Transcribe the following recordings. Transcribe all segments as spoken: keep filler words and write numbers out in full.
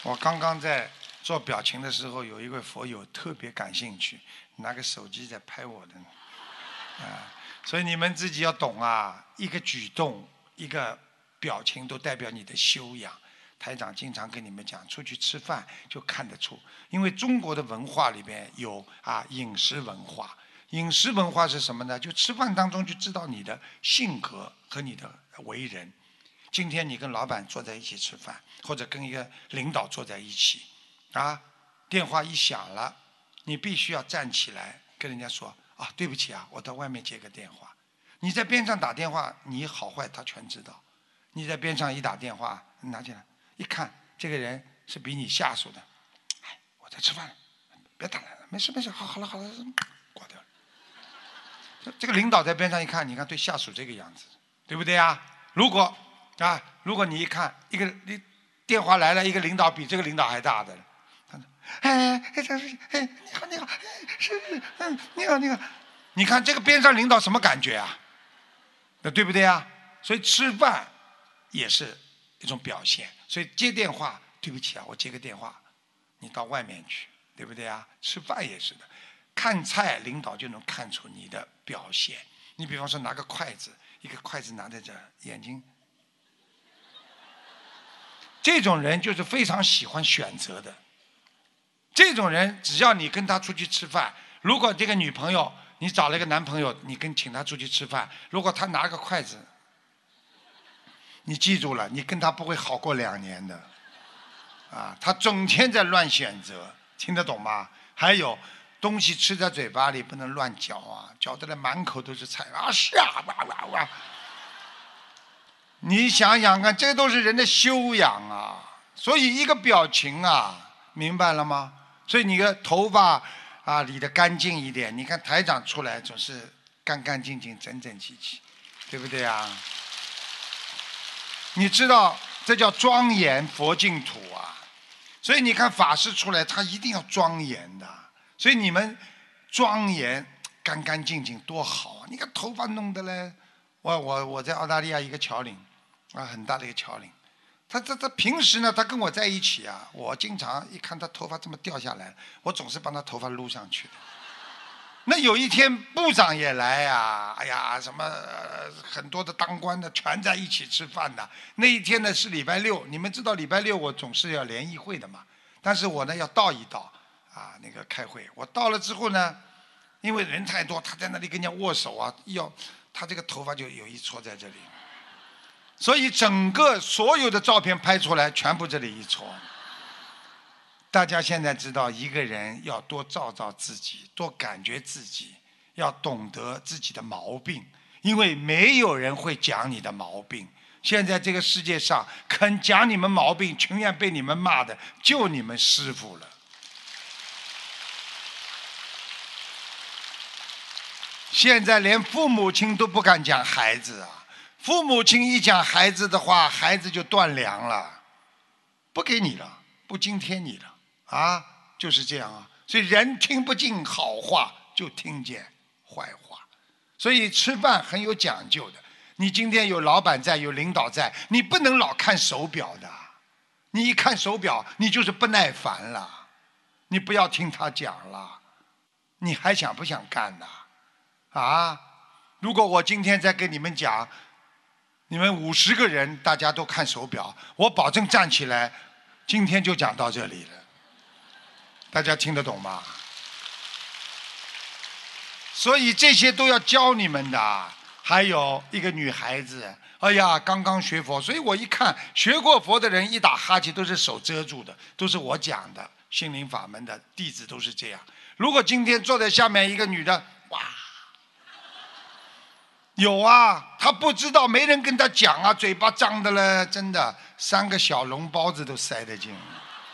我刚刚在做表情的时候，有一位佛友特别感兴趣，拿个手机在拍我的呢，啊，所以你们自己要懂啊，一个举动、一个表情都代表你的修养。台长经常跟你们讲，出去吃饭就看得出，因为中国的文化里边有啊饮食文化。饮食文化是什么呢？就吃饭当中就知道你的性格和你的为人。今天你跟老板坐在一起吃饭，或者跟一个领导坐在一起，啊，电话一响了，你必须要站起来跟人家说啊，对不起啊，我到外面接个电话。你在边上打电话，你好坏他全知道。你在边上一打电话，拿起来一看，这个人是比你下属的，哎，我在吃饭，别打来了，没事没事，好好了好了，挂掉了。这个领导在边上一看，你看对下属这个样子，对不对啊？如果啊，如果你一看一个你电话来了，一个领导比这个领导还大的，他说：“哎哎，张书记，哎，你好你好，是是，嗯，你好你好。”你看这个边上领导什么感觉啊？那对不对啊？所以吃饭也是一种表现。所以接电话，对不起啊，我接个电话，你到外面去，对不对啊？吃饭也是的，看菜领导就能看出你的表现。你比方说拿个筷子，一个筷子拿在这儿，眼睛。这种人就是非常喜欢选择的。这种人，只要你跟他出去吃饭，如果这个女朋友你找了一个男朋友，你跟请他出去吃饭，如果他拿个筷子，你记住了，你跟他不会好过两年的。啊，他整天在乱选择，听得懂吗？还有东西吃在嘴巴里不能乱嚼啊，嚼得来满口都是菜啊，是啊，哇哇哇！你想想看，这都是人的修养啊。所以一个表情啊，明白了吗？所以你的头发啊理得干净一点。你看台长出来总是干干净净、整整齐齐，对不对啊？你知道这叫庄严佛净土啊。所以你看法师出来，他一定要庄严的。所以你们庄严、干干净净多好啊！你看头发弄得嘞，我我我在澳大利亚一个侨领。啊，很大的一个侨领，他他他平时呢，他跟我在一起啊，我经常一看他头发这么掉下来，我总是帮他头发撸上去的。那有一天部长也来呀，哎呀，什么、呃、很多的当官的全在一起吃饭的。那一天呢是礼拜六，你们知道礼拜六我总是要联谊会的嘛，但是我呢要到一到啊，那个开会。我到了之后呢，因为人太多，他在那里跟人家握手啊，要他这个头发就有一撮在这里。所以整个所有的照片拍出来，全部这里一撮。大家现在知道，一个人要多照照自己，多感觉自己，要懂得自己的毛病，因为没有人会讲你的毛病。现在这个世界上，肯讲你们毛病，情愿被你们骂的，就你们师父了。现在连父母亲都不敢讲孩子啊。父母亲一讲孩子的话，孩子就断粮了，不给你了，不津贴你了啊，就是这样啊。所以人听不进好话，就听见坏话。所以吃饭很有讲究的。你今天有老板在，有领导在，你不能老看手表的。你一看手表，你就是不耐烦了。你不要听他讲了，你还想不想干呢？啊？如果我今天再跟你们讲。你们五十个人，大家都看手表，我保证站起来，今天就讲到这里了。大家听得懂吗？所以这些都要教你们的。还有一个女孩子，哎呀，刚刚学佛，所以我一看学过佛的人一打哈欠都是手遮住的，都是我讲的，心灵法门的弟子都是这样。如果今天坐在下面一个女的，哇！有啊，他不知道，没人跟他讲啊，嘴巴张的嘞，真的三个小笼包子都塞得进。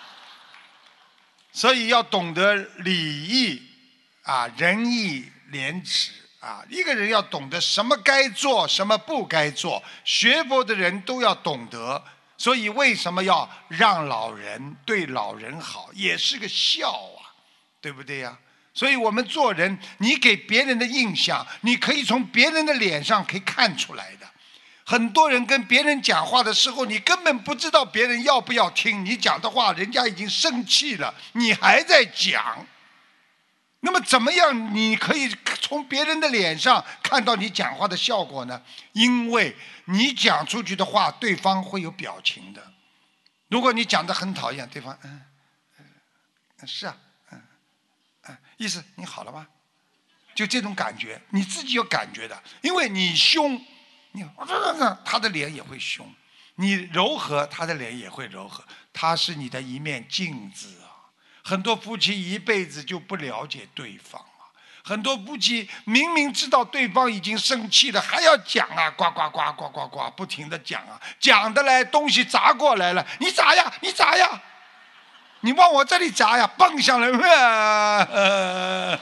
所以要懂得礼义啊，仁义廉耻啊，一个人要懂得什么该做，什么不该做，学佛的人都要懂得。所以为什么要让老人，对老人好，也是个孝啊，对不对呀、啊？所以我们做人，你给别人的印象，你可以从别人的脸上可以看出来的。 很多人跟别人讲话的时候，你根本不知道别人要不要听你讲的话，人家已经生气了，你还在讲。那么怎么样你可以从别人的脸上看到你讲话的效果呢？因为你讲出去的话，对方会有表情的。如果你讲得很讨厌，对方嗯嗯是啊嗯嗯，意思你好了吗？就这种感觉，你自己有感觉的，因为你凶。你他的脸也会凶，你柔和，他的脸也会柔和，他是你的一面镜子啊。很多夫妻一辈子就不了解对方啊，很多夫妻明明知道对方已经生气了，还要讲啊，呱呱呱呱呱呱，不停的讲啊，讲的来东西砸过来了，你砸呀，你砸呀，你往我这里砸呀，蹦上来，呃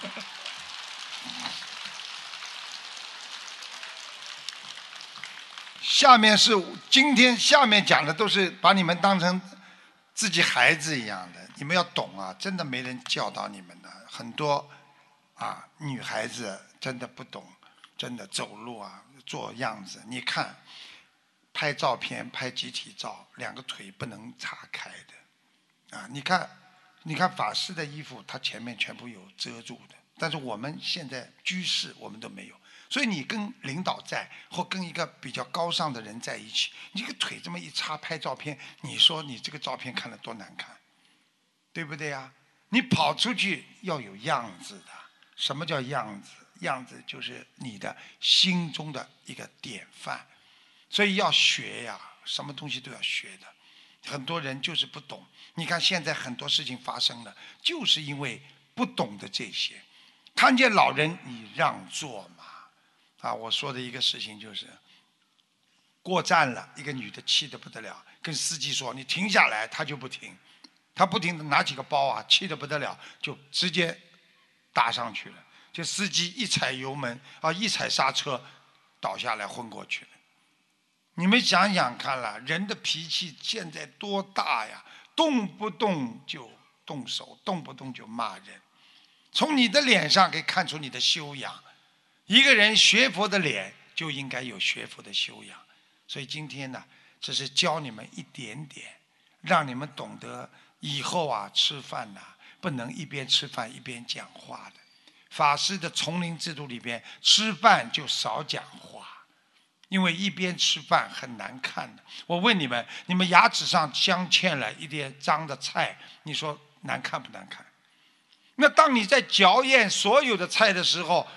下面是今天下面讲的都是把你们当成自己孩子一样的，你们要懂啊，真的没人教导你们的。很多啊女孩子真的不懂，真的走路啊做样子，你看拍照片拍集体照，两个腿不能岔开的啊。你看你看法师的衣服，他前面全部有遮住的，但是我们现在居士我们都没有。所以你跟领导在，或跟一个比较高尚的人在一起，你这个腿这么一插拍照片，你说你这个照片看了多难看，对不对呀？你跑出去要有样子的。什么叫样子？样子就是你的心中的一个典范。所以要学呀，什么东西都要学的。很多人就是不懂。你看现在很多事情发生了，就是因为不懂得这些。看见老人你让座嘛。啊，我说的一个事情就是，过站了，一个女的气得不得了，跟司机说：“你停下来。”他就不停，他不停的拿起个包啊，气得不得了，就直接搭上去了。这司机一踩油门啊，一踩刹车，倒下来昏过去了。你们想想看了，人的脾气现在多大呀？动不动就动手，动不动就骂人。从你的脸上可以看出你的修养。一个人学佛的脸就应该有学佛的修养，所以今天呢，只是教你们一点点，让你们懂得以后啊吃饭呐、啊、不能一边吃饭一边讲话的。法师的丛林制度里边，吃饭就少讲话，因为一边吃饭很难看的。我问你们，你们牙齿上镶嵌了一点脏的菜，你说难看不难看？那当你在嚼咽所有的菜的时候，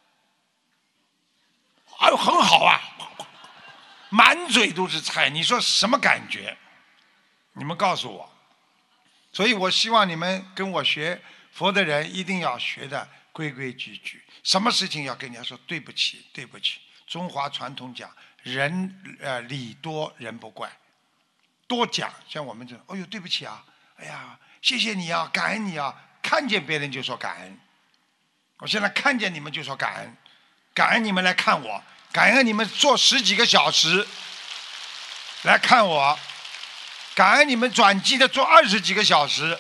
哎呦，很好啊，满嘴都是菜，你说什么感觉？你们告诉我。所以我希望你们跟我学佛的人一定要学的规规矩矩，什么事情要跟人家说对不起，对不起。中华传统讲人呃礼多人不怪，多讲。像我们这种，哎呦对不起啊，哎呀谢谢你啊，感恩你啊，看见别人就说感恩。我现在看见你们就说感恩，感恩你们来看我。感恩你们坐十几个小时来看我，感恩你们转机的坐二十几个小时，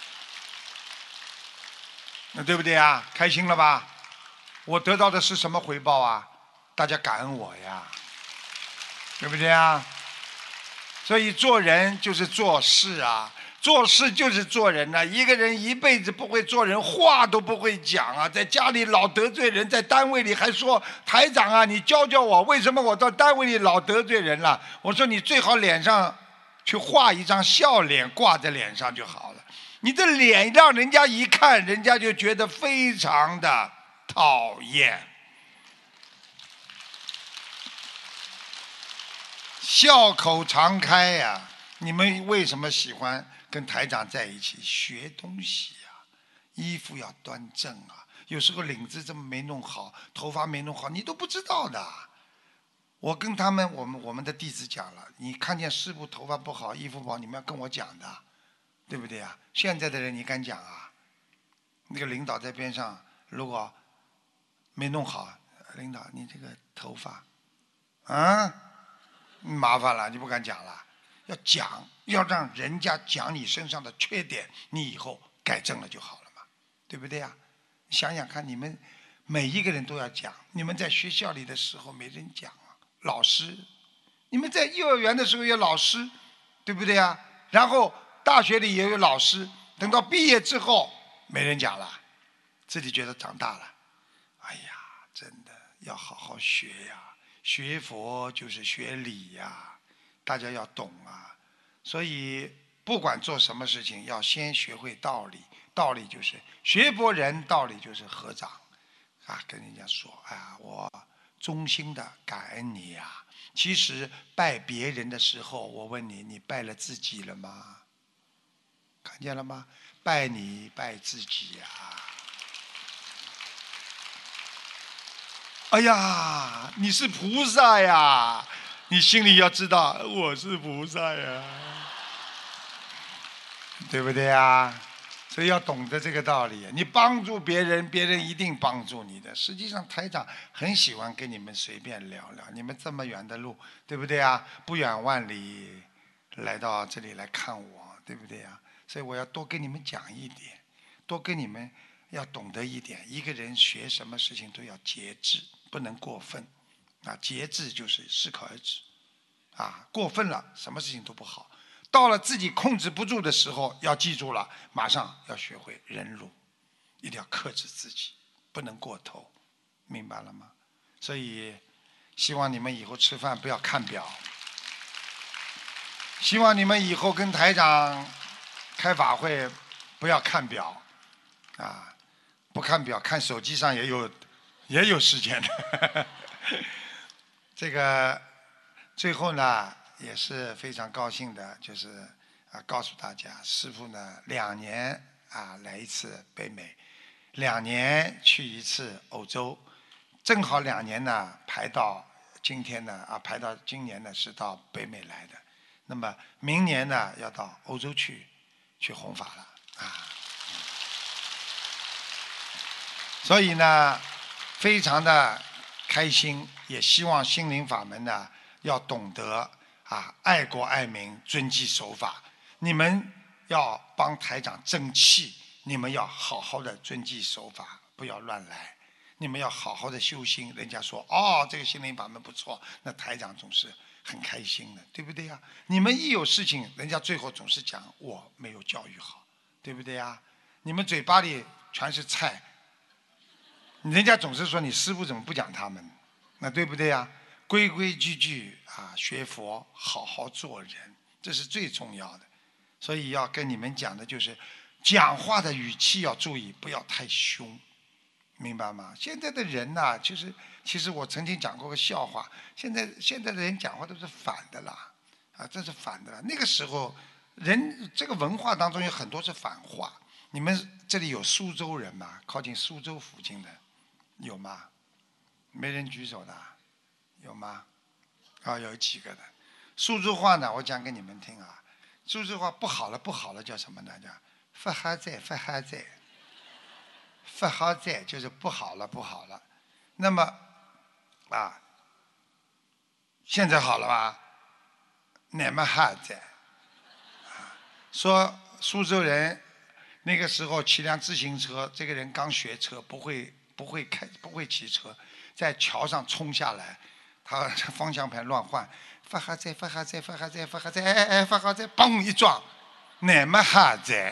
那对不对啊？开心了吧？我得到的是什么回报啊？大家感恩我呀，对不对啊？所以做人就是做事啊，做事就是做人呐、啊。一个人一辈子不会做人，话都不会讲啊，在家里老得罪人，在单位里还说台长啊，你教教我，为什么我到单位里老得罪人了？我说你最好脸上去画一张笑脸挂在脸上就好了。你的脸让人家一看，人家就觉得非常的讨厌。笑口常开呀、啊！你们为什么喜欢跟台长在一起学东西呀、啊？衣服要端正啊，有时候领子这么没弄好，头发没弄好，你都不知道的。我跟他们，我们我们的弟子讲了，你看见师父头发不好，衣服不好，你们要跟我讲的，对不对啊？现在的人你敢讲啊？那个领导在边上，如果没弄好，领导你这个头发，啊？麻烦了，你不敢讲了。要讲，要让人家讲你身上的缺点，你以后改正了就好了嘛，对不对呀？想想看，你们每一个人都要讲，你们在学校里的时候没人讲啊， 老师，你们在幼儿园的时候有老师，对不对呀？然后大学里也有老师，等到毕业之后没人讲了，自己觉得长大了。哎呀，真的要好好学呀，学佛就是学理呀，大家要懂啊。所以不管做什么事情，要先学会道理。道理就是学佛人，道理就是合掌啊，跟人家说，哎呀，我衷心的感恩你呀。其实拜别人的时候，我问你，你拜了自己了吗？看见了吗？拜你拜自己呀。哎呀，你是菩萨呀，你心里要知道我是菩萨呀，对不对呀？所以要懂得这个道理。你帮助别人，别人一定帮助你的。实际上台长很喜欢跟你们随便聊聊，你们这么远的路，对不对啊？不远万里来到这里来看我，对不对啊？所以我要多跟你们讲一点，多跟你们要懂得一点。一个人学什么事情都要节制，不能过分啊。节制就是适可而止啊，过分了什么事情都不好。到了自己控制不住的时候，要记住了，马上要学会忍辱，一定要克制自己，不能过头，明白了吗？所以希望你们以后吃饭不要看表，希望你们以后跟台长开法会不要看表啊，不看表，看手机上也有也有时间的。这个最后呢，也是非常高兴的，就是啊，告诉大家，师父呢两年啊来一次北美，两年去一次欧洲，正好两年呢排到今天呢啊排到今年呢是到北美来的，那么明年呢要到欧洲去去弘法了啊，所以呢非常的开心，也希望心灵法门呢要懂得啊爱国爱民，遵纪守法。你们要帮台长争气，你们要好好的遵纪守法，不要乱来。你们要好好的修心。人家说哦，这个心灵法门不错，那台长总是很开心的，对不对呀？你们一有事情，人家最后总是讲我没有教育好，对不对呀？你们嘴巴里全是菜。人家总是说你师父怎么不讲他们，那对不对呀？规规矩矩啊，学佛，好好做人，这是最重要的。所以要跟你们讲的就是，讲话的语气要注意，不要太凶，明白吗？现在的人呐、啊，其实其实我曾经讲过个笑话，现在现在的人讲话都是反的啦，啊，这是反的啦。那个时候人这个文化当中有很多是反话。你们这里有苏州人吗？靠近苏州附近的？有吗？没人举手的，有吗？啊、哦，有几个的。苏州话呢，我讲给你们听啊。苏州话不好了，不好了，叫什么呢？叫发哈在，发哈在，发哈在就是不好了，不好了。那么啊，现在好了吧？乃么哈在？啊，说苏州人那个时候骑辆自行车，这个人刚学车，不会。不会开，不会骑车，在桥上冲下来，他方向盘乱换，发哈在，发哈在，发哈在，发哈在，哎哎哎，发哈在，嘣一撞，乃么哈在？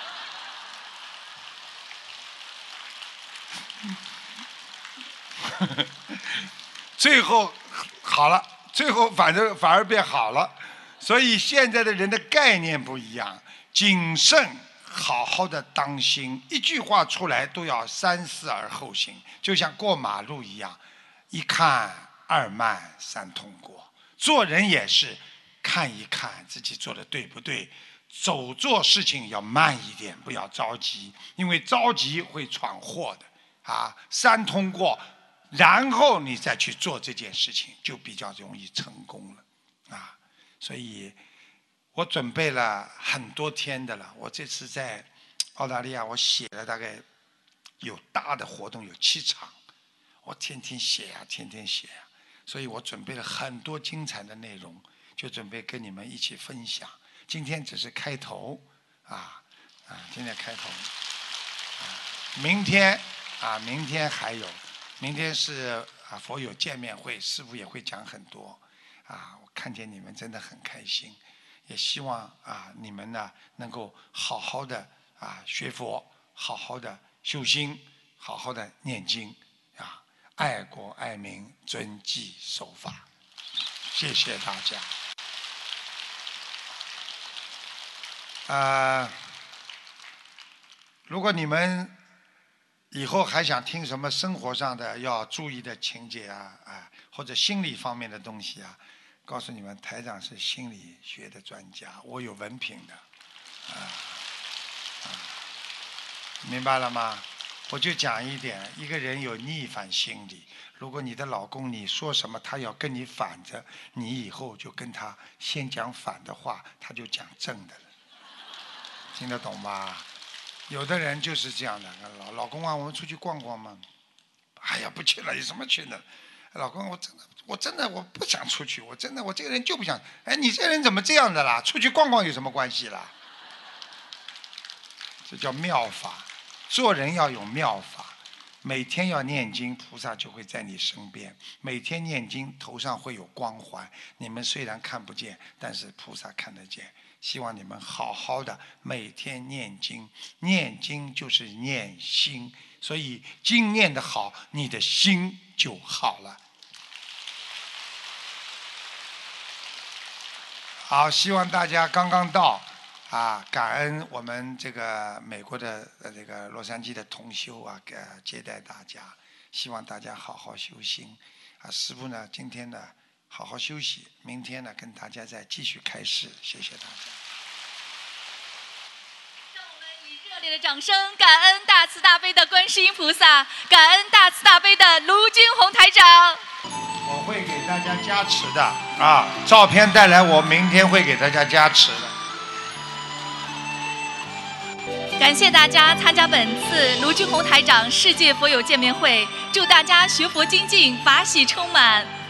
最后好了，最后反正反而变好了，所以现在的人的概念不一样，谨慎。好好的当心，一句话出来都要三思而后行，就像过马路一样，一看二慢三通过。做人也是，看一看自己做的对不对，走做事情要慢一点，不要着急，因为着急会闯祸的啊。三通过，然后你再去做这件事情，就比较容易成功了啊。所以我准备了很多天的了，我这次在澳大利亚，我写了大概有大的活动有七场，我天天写呀、啊，天天写呀、啊，所以我准备了很多精彩的内容，就准备跟你们一起分享。今天只是开头，啊啊，今天开头，啊，明天啊，明天还有，明天是啊佛友见面会，师父也会讲很多啊。我看见你们真的很开心，也希望啊你们呢能够好好的啊学佛，好好的修心，好好的念经啊，爱国爱民，遵纪守法。谢谢大家。啊，如果你们以后还想听什么生活上的要注意的情节啊，啊，或者心理方面的东西啊，告诉你们，台长是心理学的专家，我有文凭的，啊，啊，明白了吗？我就讲一点，一个人有逆反心理，如果你的老公你说什么，他要跟你反着，你以后就跟他先讲反的话，他就讲正的了，听得懂吗？有的人就是这样的，老老公啊，我们出去逛逛嘛。哎呀，不去了，有什么去呢？老公，我真的，我真的我不想出去，我真的，我这个人就不想。哎，你这人怎么这样的啦？出去逛逛有什么关系啦？这叫妙法，做人要有妙法。每天要念经，菩萨就会在你身边。每天念经，头上会有光环。你们虽然看不见，但是菩萨看得见。希望你们好好的每天念经，念经就是念心，所以经念得好，你的心就好了。好，希望大家刚刚到啊，感恩我们这个美国的呃这个洛杉矶的同修啊，给接待大家，希望大家好好修心啊。师父呢，今天呢好好休息，明天呢跟大家再继续开示，谢谢大家。 让我们以热烈的掌声，感恩大慈大悲的观世音菩萨，感恩大慈大悲的卢军宏台长。 我会给大家加持的啊，照片带来，我明天会给大家加持的。 感谢大家参加本次卢军宏台长世界佛友见面会，祝大家学佛精进，法喜充满。